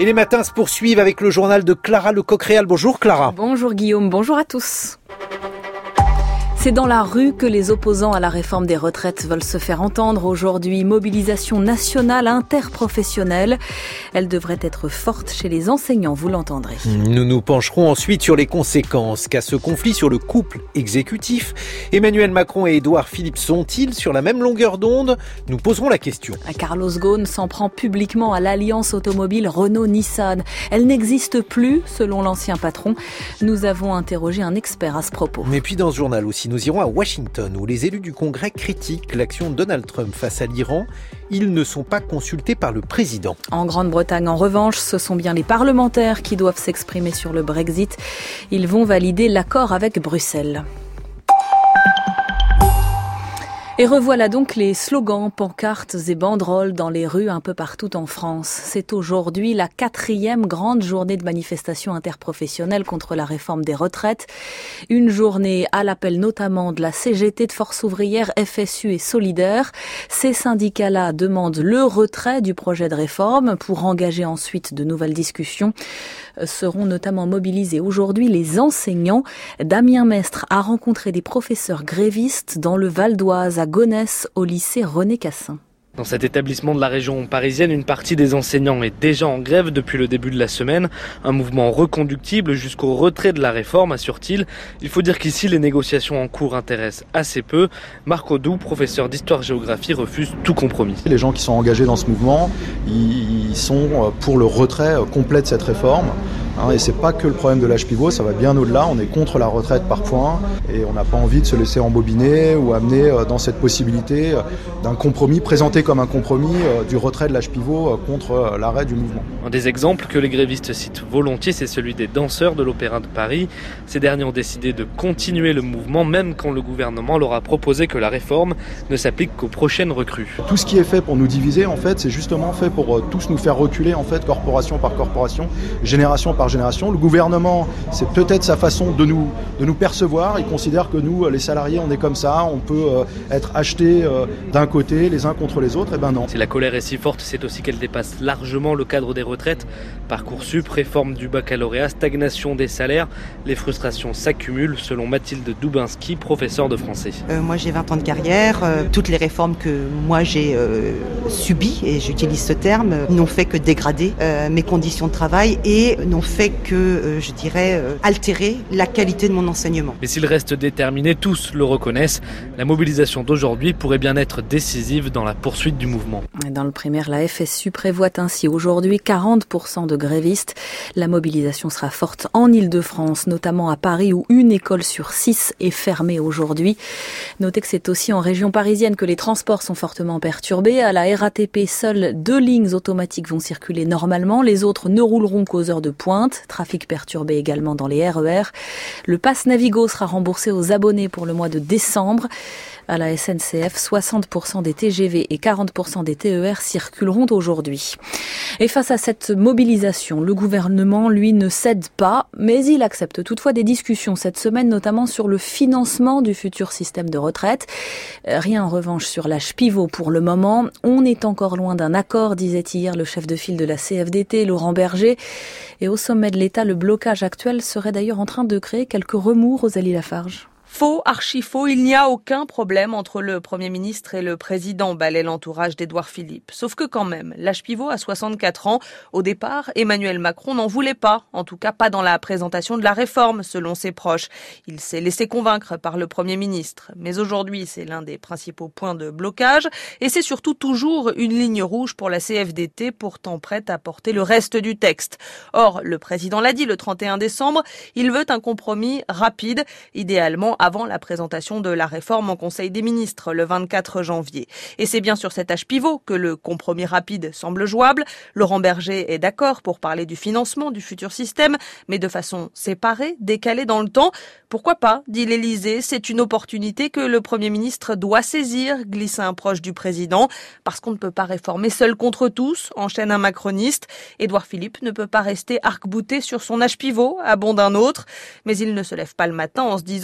Et les matins se poursuivent avec le journal de Clara Lecoq-Réal. Bonjour Clara. Bonjour Guillaume, bonjour à tous. C'est dans la rue que les opposants à la réforme des retraites veulent se faire entendre aujourd'hui. Mobilisation nationale interprofessionnelle. Elle devrait être forte chez les enseignants, vous l'entendrez. Nous nous pencherons ensuite sur les conséquences qu'a ce conflit sur le couple exécutif. Emmanuel Macron et Édouard Philippe sont-ils sur la même longueur d'onde ? Nous poserons la question. Carlos Ghosn s'en prend publiquement à l'alliance automobile Renault-Nissan. Elle n'existe plus, selon l'ancien patron. Nous avons interrogé un expert à ce propos. Et puis dans ce journal aussi, nous irons à Washington où les élus du Congrès critiquent l'action de Donald Trump face à l'Iran. Ils ne sont pas consultés par le président. En Grande-Bretagne, en revanche, ce sont bien les parlementaires qui doivent s'exprimer sur le Brexit. Ils vont valider l'accord avec Bruxelles. Et revoilà donc les slogans, pancartes et banderoles dans les rues un peu partout en France. C'est aujourd'hui la 4e grande journée de manifestation interprofessionnelle contre la réforme des retraites. Une journée à l'appel notamment de la CGT, de Force ouvrière, FSU et Solidaire. Ces syndicats-là demandent le retrait du projet de réforme pour engager ensuite de nouvelles discussions. Seront notamment mobilisés aujourd'hui les enseignants. Damien Mestre a rencontré des professeurs grévistes dans le Val d'Oise, à Gonesse, au lycée René Cassin. Dans cet établissement de la région parisienne, une partie des enseignants est déjà en grève depuis le début de la semaine. Un mouvement reconductible jusqu'au retrait de la réforme, assure-t-il. Il faut dire qu'ici, les négociations en cours intéressent assez peu. Marc Audoux, professeur d'histoire-géographie, refuse tout compromis. Les gens qui sont engagés dans ce mouvement, ils sont pour le retrait complet de cette réforme. Et c'est pas que le problème de l'âge pivot, ça va bien au-delà. On est contre la retraite par points et on n'a pas envie de se laisser embobiner ou amener dans cette possibilité d'un compromis, présenté comme un compromis du retrait de l'âge pivot contre l'arrêt du mouvement. Un des exemples que les grévistes citent volontiers, c'est celui des danseurs de l'Opéra de Paris. Ces derniers ont décidé de continuer le mouvement, même quand le gouvernement leur a proposé que la réforme ne s'applique qu'aux prochaines recrues. Tout ce qui est fait pour nous diviser, en fait, c'est justement fait pour tous nous faire reculer, en fait, corporation par corporation, génération par génération. Le gouvernement, c'est peut-être sa façon de nous percevoir. Il considère que nous, les salariés, on est comme ça, on peut être achetés d'un côté, les uns contre les autres. Eh ben non. Si la colère est si forte, c'est aussi qu'elle dépasse largement le cadre des retraites. Parcoursup, réforme du baccalauréat, stagnation des salaires. Les frustrations s'accumulent, selon Mathilde Doubinski, professeure de français. Moi, j'ai 20 ans de carrière. Toutes les réformes que moi, j'ai subies, et j'utilise ce terme, n'ont fait que dégrader mes conditions de travail et n'ont fait que, altérer la qualité de mon enseignement. Mais s'ils restent déterminés, tous le reconnaissent, la mobilisation d'aujourd'hui pourrait bien être décisive dans la poursuite du mouvement. Dans le primaire, la FSU prévoit ainsi aujourd'hui 40% de grévistes. La mobilisation sera forte en Île-de-France, notamment à Paris où une école sur 6 est fermée aujourd'hui. Notez que c'est aussi en région parisienne que les transports sont fortement perturbés. À la RATP, seules 2 lignes automatiques vont circuler normalement. Les autres ne rouleront qu'aux heures de pointe. Trafic perturbé également dans les RER. Le pass Navigo sera remboursé aux abonnés pour le mois de décembre. À la SNCF, 60% des TGV et 40% des TER circuleront aujourd'hui. Et face à cette mobilisation, le gouvernement, lui, ne cède pas, mais il accepte toutefois des discussions cette semaine, notamment sur le financement du futur système de retraite. Rien en revanche sur l'âge pivot pour le moment. On est encore loin d'un accord, disait hier le chef de file de la CFDT, Laurent Berger. Et au sommet de l'État, le blocage actuel serait d'ailleurs en train de créer quelques remous, Rosalie Lafarge. Faux, archi-faux, il n'y a aucun problème entre le Premier ministre et le Président, balaie l'entourage d'Édouard Philippe. Sauf que quand même, l'âge pivot à 64 ans, au départ, Emmanuel Macron n'en voulait pas, en tout cas pas dans la présentation de la réforme, selon ses proches. Il s'est laissé convaincre par le Premier ministre. Mais aujourd'hui, c'est l'un des principaux points de blocage, et c'est surtout toujours une ligne rouge pour la CFDT, pourtant prête à porter le reste du texte. Or, le Président l'a dit le 31 décembre, il veut un compromis rapide, idéalement avant la présentation de la réforme en Conseil des ministres le 24 janvier. Et c'est bien sur cet âge pivot que le compromis rapide semble jouable. Laurent Berger est d'accord pour parler du financement du futur système, mais de façon séparée, décalée dans le temps. Pourquoi pas, dit l'Élysée, c'est une opportunité que le Premier ministre doit saisir, glisse un proche du président, parce qu'on ne peut pas réformer seul contre tous, enchaîne un macroniste. Édouard Philippe ne peut pas rester arc-bouté sur son âge pivot, abonde un autre, mais il ne se lève pas le matin en se disant âge pivot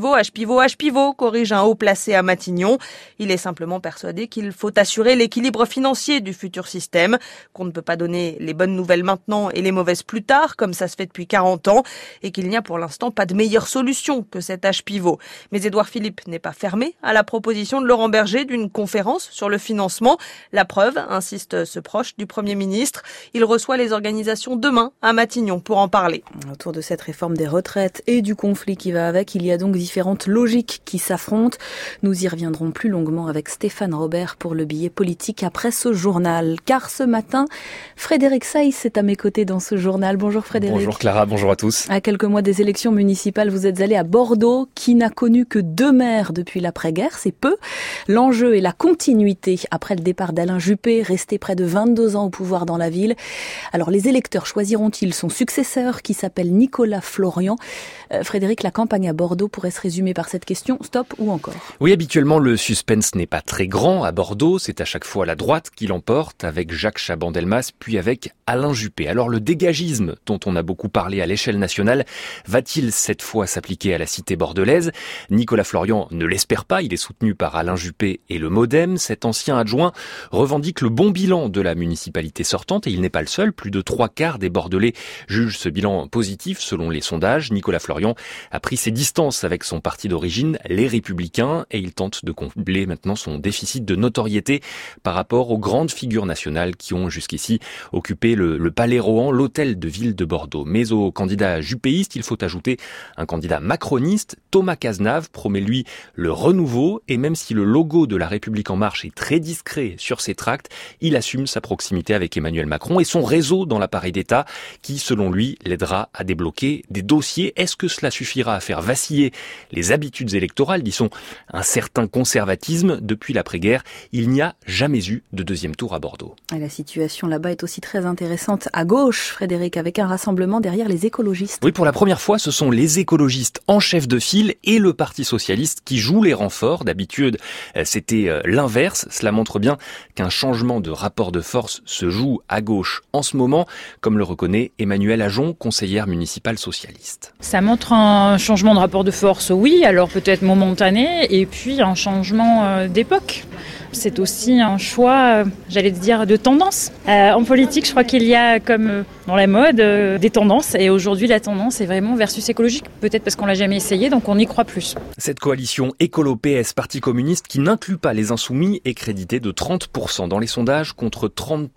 H-pivot, corrige un haut placé à Matignon. Il est simplement persuadé qu'il faut assurer l'équilibre financier du futur système, qu'on ne peut pas donner les bonnes nouvelles maintenant et les mauvaises plus tard, comme ça se fait depuis 40 ans, et qu'il n'y a pour l'instant pas de meilleure solution que cet H-pivot. Mais Édouard Philippe n'est pas fermé à la proposition de Laurent Berger d'une conférence sur le financement. La preuve, insiste ce proche du Premier ministre, il reçoit les organisations demain à Matignon pour en parler. Autour de cette réforme des retraites et du conflit qui va avec, il y a donc différentes logiques qui s'affrontent. Nous y reviendrons plus longuement avec Stéphane Robert pour le billet politique après ce journal. Car ce matin, Frédéric Saïs est à mes côtés dans ce journal. Bonjour Frédéric. Bonjour Clara, bonjour à tous. À quelques mois des élections municipales, vous êtes allé à Bordeaux, qui n'a connu que 2 maires depuis l'après-guerre, c'est peu. L'enjeu est la continuité après le départ d'Alain Juppé, resté près de 22 ans au pouvoir dans la ville. Alors les électeurs choisiront-ils son successeur qui s'appelle Nicolas Florian? Frédéric, la campagne à Bordeaux pourrait se résumer par cette question, stop ou encore? Oui, habituellement le suspense n'est pas très grand à Bordeaux, c'est à chaque fois la droite qui l'emporte avec Jacques Chaban-Delmas puis avec Alain Juppé. Alors le dégagisme dont on a beaucoup parlé à l'échelle nationale va-t-il cette fois s'appliquer à la cité bordelaise? Nicolas Florian ne l'espère pas, il est soutenu par Alain Juppé et le MoDem. Cet ancien adjoint revendique le bon bilan de la municipalité sortante et il n'est pas le seul. Plus de 3/4 des Bordelais jugent ce bilan positif selon les sondages. Nicolas Florian a pris ses distances avec son parti d'origine, les Républicains, et il tente de combler maintenant son déficit de notoriété par rapport aux grandes figures nationales qui ont jusqu'ici occupé le Palais Rohan, l'hôtel de ville de Bordeaux. Mais au candidat juppéiste, il faut ajouter un candidat macroniste. Thomas Cazenave promet lui le renouveau et même si le logo de La République En Marche est très discret sur ses tracts, il assume sa proximité avec Emmanuel Macron et son réseau dans l'appareil d'État qui, selon lui, l'aidera à débloquer des dossiers. Est-ce que cela suffira à faire vaciller les habitudes électorales, disons un certain conservatisme? Depuis l'après-guerre, il n'y a jamais eu de deuxième tour à Bordeaux. Et la situation là-bas est aussi très intéressante à gauche, Frédéric, avec un rassemblement derrière les écologistes. Oui, pour la première fois, ce sont les écologistes en chef de file et le Parti socialiste qui jouent les renforts. D'habitude, c'était l'inverse. Cela montre bien qu'un changement de rapport de force se joue à gauche en ce moment, comme le reconnaît Emmanuelle Ajon, conseillère municipale socialiste. Ça montre un changement de rapport de force, oui, alors peut-être momentané, et puis un changement d'époque. C'est aussi un choix, j'allais dire, de tendance. En politique, je crois qu'il y a, comme dans la mode, des tendances. Et aujourd'hui, la tendance est vraiment versus écologique. Peut-être parce qu'on l'a jamais essayé, donc on y croit plus. Cette coalition écolo-PS Parti communiste qui n'inclut pas les insoumis est créditée de 30% dans les sondages contre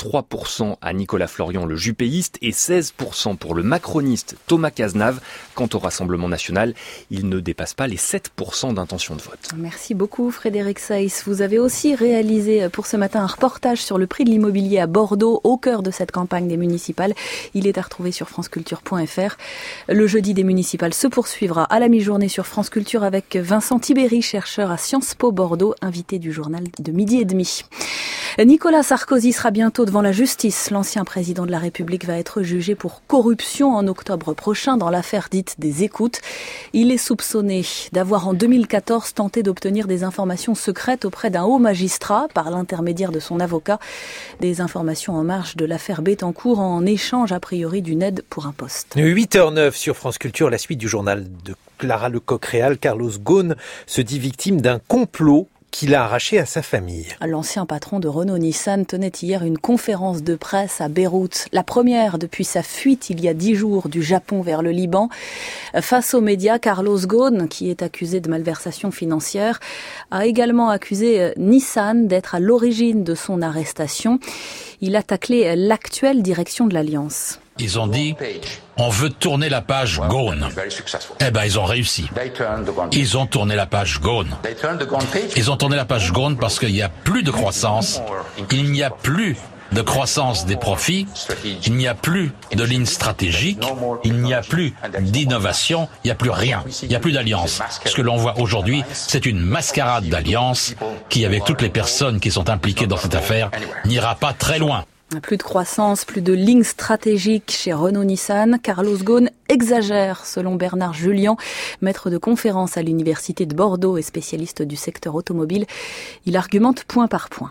33% à Nicolas Florian, le juppéiste, et 16% pour le macroniste Thomas Cazenave. Quant au Rassemblement national, il ne dépasse pas les 7% d'intention de vote. Merci beaucoup Frédéric Saïs. Vous avez aussi réalisé pour ce matin un reportage sur le prix de l'immobilier à Bordeaux, au cœur de cette campagne des municipales. Il est à retrouver sur franceculture.fr. Le jeudi des municipales se poursuivra à la mi-journée sur France Culture avec Vincent Tibéry, chercheur à Sciences Po Bordeaux, invité du journal de 12h30. Nicolas Sarkozy sera bientôt devant la justice. L'ancien président de la République va être jugé pour corruption en octobre prochain dans l'affaire dite des écoutes. Il est soupçonné d'avoir en 2014 tenté d'obtenir des informations secrètes auprès d'un haut magistrat par l'intermédiaire de son avocat. Des informations en marge de l'affaire Bettencourt en échange a priori d'une aide pour un poste. 8h09 sur France Culture, la suite du journal de Clara Lecoq-Réal. Carlos Ghosn se dit victime d'un complot qu'il a arraché à sa famille. L'ancien patron de Renault-Nissan tenait hier une conférence de presse à Beyrouth, la première depuis sa fuite il y a 10 jours du Japon vers le Liban. Face aux médias, Carlos Ghosn, qui est accusé de malversation financière, a également accusé Nissan d'être à l'origine de son arrestation. Il a taclé l'actuelle direction de l'Alliance. Ils ont dit, on veut tourner la page Ghosn. Eh ben, ils ont réussi. Ils ont tourné la page Ghosn. Ils ont tourné la page Ghosn parce qu'il n'y a plus de croissance. Il n'y a plus de croissance des profits. Il n'y a plus de ligne stratégique. Il n'y a plus d'innovation. Il n'y a plus rien. Il n'y a plus d'alliance. Ce que l'on voit aujourd'hui, c'est une mascarade d'alliance qui, avec toutes les personnes qui sont impliquées dans cette affaire, n'ira pas très loin. Plus de croissance, plus de lignes stratégiques chez Renault-Nissan. Carlos Ghosn exagère, selon Bernard Julien, maître de conférence à l'Université de Bordeaux et spécialiste du secteur automobile. Il argumente point par point.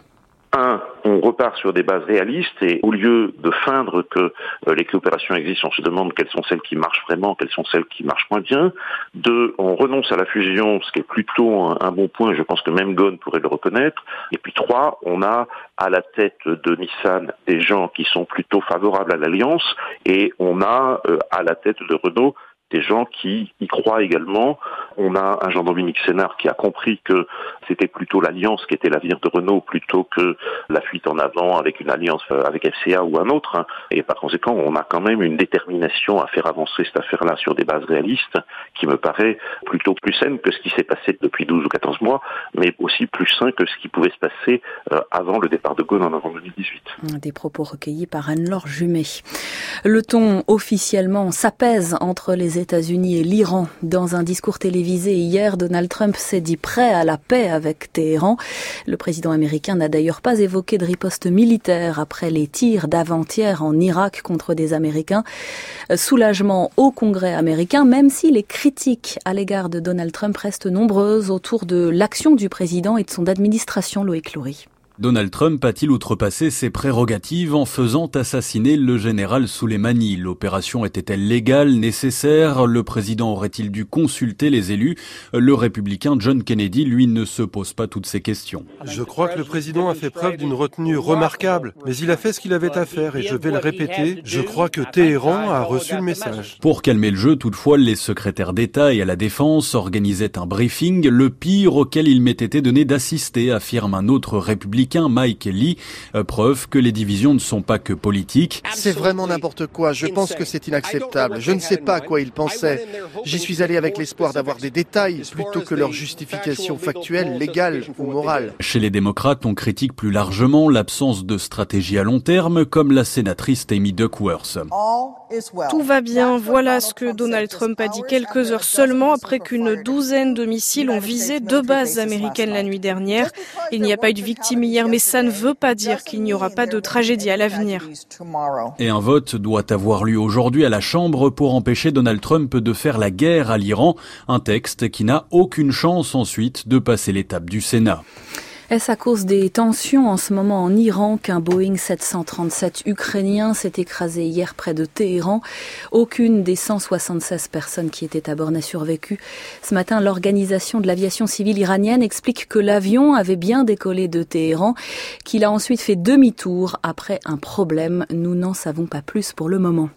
On repart sur des bases réalistes et au lieu de feindre que les coopérations existent, on se demande quelles sont celles qui marchent vraiment, quelles sont celles qui marchent moins bien. 2, on renonce à la fusion, ce qui est plutôt un bon point, je pense que même Ghosn pourrait le reconnaître. Et puis 3, on a à la tête de Nissan des gens qui sont plutôt favorables à l'alliance et on a à la tête de Renault des gens qui y croient également. On a un Jean-Dominique Sénard qui a compris que c'était plutôt l'alliance qui était l'avenir de Renault plutôt que la fuite en avant avec une alliance avec FCA ou un autre. Et par conséquent, on a quand même une détermination à faire avancer cette affaire-là sur des bases réalistes qui me paraît plutôt plus saine que ce qui s'est passé depuis 12 ou 14 mois, mais aussi plus sain que ce qui pouvait se passer avant le départ de Ghosn en novembre 2018. Des propos recueillis par Anne-Laure Jumet. Le ton officiellement s'apaise entre les États-Unis et l'Iran. Dans un discours télévisé hier, Donald Trump s'est dit prêt à la paix avec Téhéran. Le président américain n'a d'ailleurs pas évoqué de riposte militaire après les tirs d'avant-hier en Irak contre des Américains. Soulagement au Congrès américain, même si les critiques à l'égard de Donald Trump restent nombreuses autour de l'action du président et de son administration, Loïc Loury. Donald Trump a-t-il outrepassé ses prérogatives en faisant assassiner le général Soleimani? L'opération était-elle légale, nécessaire? Le président aurait-il dû consulter les élus? Le républicain John Kennedy, lui, ne se pose pas toutes ces questions. Je crois que le président a fait preuve d'une retenue remarquable, mais il a fait ce qu'il avait à faire et je vais le répéter, je crois que Téhéran a reçu le message. Pour calmer le jeu, toutefois, les secrétaires d'État et à la Défense organisaient un briefing, le pire auquel il m'ait été donné d'assister, affirme un autre républicain, Mike Lee, preuve que les divisions ne sont pas que politiques. C'est vraiment n'importe quoi, je pense que c'est inacceptable. Je ne sais pas à quoi ils pensaient. J'y suis allé avec l'espoir d'avoir des détails plutôt que leur justification factuelle, légale ou morale. Chez les démocrates, on critique plus largement l'absence de stratégie à long terme, comme la sénatrice Tammy Duckworth. Tout va bien, voilà ce que Donald Trump a dit quelques heures seulement après qu'une douzaine de missiles ont visé 2 bases américaines la nuit dernière. Il n'y a pas eu de victimes hier, mais ça ne veut pas dire qu'il n'y aura pas de tragédie à l'avenir. Et un vote doit avoir lieu aujourd'hui à la Chambre pour empêcher Donald Trump de faire la guerre à l'Iran, un texte qui n'a aucune chance ensuite de passer l'étape du Sénat. Est-ce à cause des tensions en ce moment en Iran qu'un Boeing 737 ukrainien s'est écrasé hier près de Téhéran? Aucune des 176 personnes qui étaient à bord n'a survécu. Ce matin, l'organisation de l'aviation civile iranienne explique que l'avion avait bien décollé de Téhéran, qu'il a ensuite fait demi-tour après un problème. Nous n'en savons pas plus pour le moment.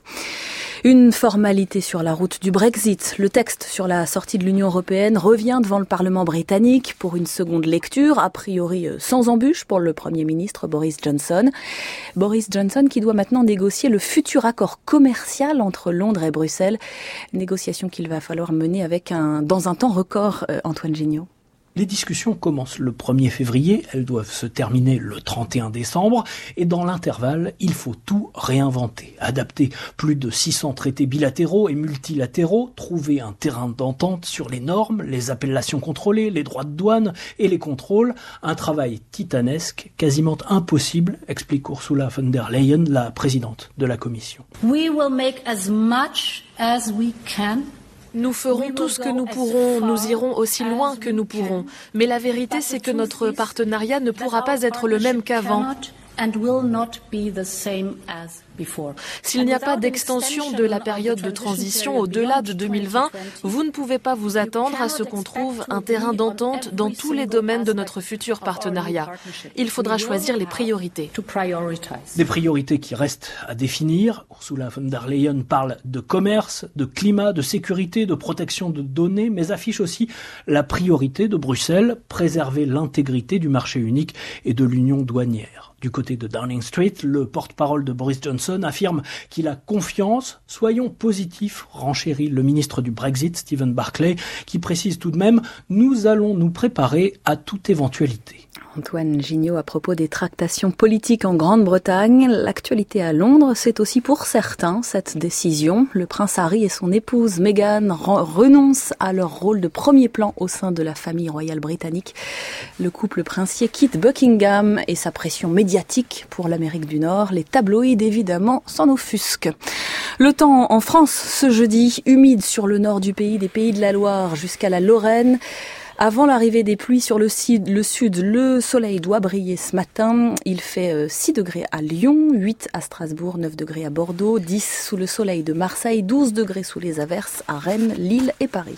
Une formalité sur la route du Brexit. Le texte sur la sortie de l'Union européenne revient devant le Parlement britannique pour une seconde lecture, a priori sans embûche pour le Premier ministre Boris Johnson. Boris Johnson qui doit maintenant négocier le futur accord commercial entre Londres et Bruxelles. Négociation qu'il va falloir mener dans un temps record, Antoine Gignot. Les discussions commencent le 1er février, elles doivent se terminer le 31 décembre et dans l'intervalle, il faut tout réinventer, adapter plus de 600 traités bilatéraux et multilatéraux, trouver un terrain d'entente sur les normes, les appellations contrôlées, les droits de douane et les contrôles, un travail titanesque, quasiment impossible, explique Ursula von der Leyen, la présidente de la Commission. We will make as much as we can. Nous ferons tout ce que nous pourrons, nous irons aussi loin que nous pourrons. Mais la vérité, c'est que notre partenariat ne pourra pas être le même qu'avant. S'il n'y a pas d'extension de la période de transition au-delà de 2020, vous ne pouvez pas vous attendre à ce qu'on trouve un terrain d'entente dans tous les domaines de notre futur partenariat. Il faudra choisir les priorités. Des priorités qui restent à définir. Ursula von der Leyen parle de commerce, de climat, de sécurité, de protection de données, mais affiche aussi la priorité de Bruxelles, préserver l'intégrité du marché unique et de l'union douanière. Du côté de Downing Street, le porte-parole de Boris Johnson affirme qu'il a confiance. Soyons positifs, renchérit le ministre du Brexit, Stephen Barclay, qui précise tout de même « Nous allons nous préparer à toute éventualité ». Antoine Gignot à propos des tractations politiques en Grande-Bretagne. L'actualité à Londres, c'est aussi pour certains cette décision. Le prince Harry et son épouse Meghan renoncent à leur rôle de premier plan au sein de la famille royale britannique. Le couple princier quitte Buckingham et sa pression médiatique pour l'Amérique du Nord. Les tabloïds, évidemment, s'en offusquent. Le temps en France ce jeudi, humide sur le nord du pays, des Pays de la Loire jusqu'à la Lorraine. Avant l'arrivée des pluies sur le sud, le soleil doit briller ce matin. Il fait 6 degrés à Lyon, 8 à Strasbourg, 9 degrés à Bordeaux, 10 sous le soleil de Marseille, 12 degrés sous les averses à Rennes, Lille et Paris.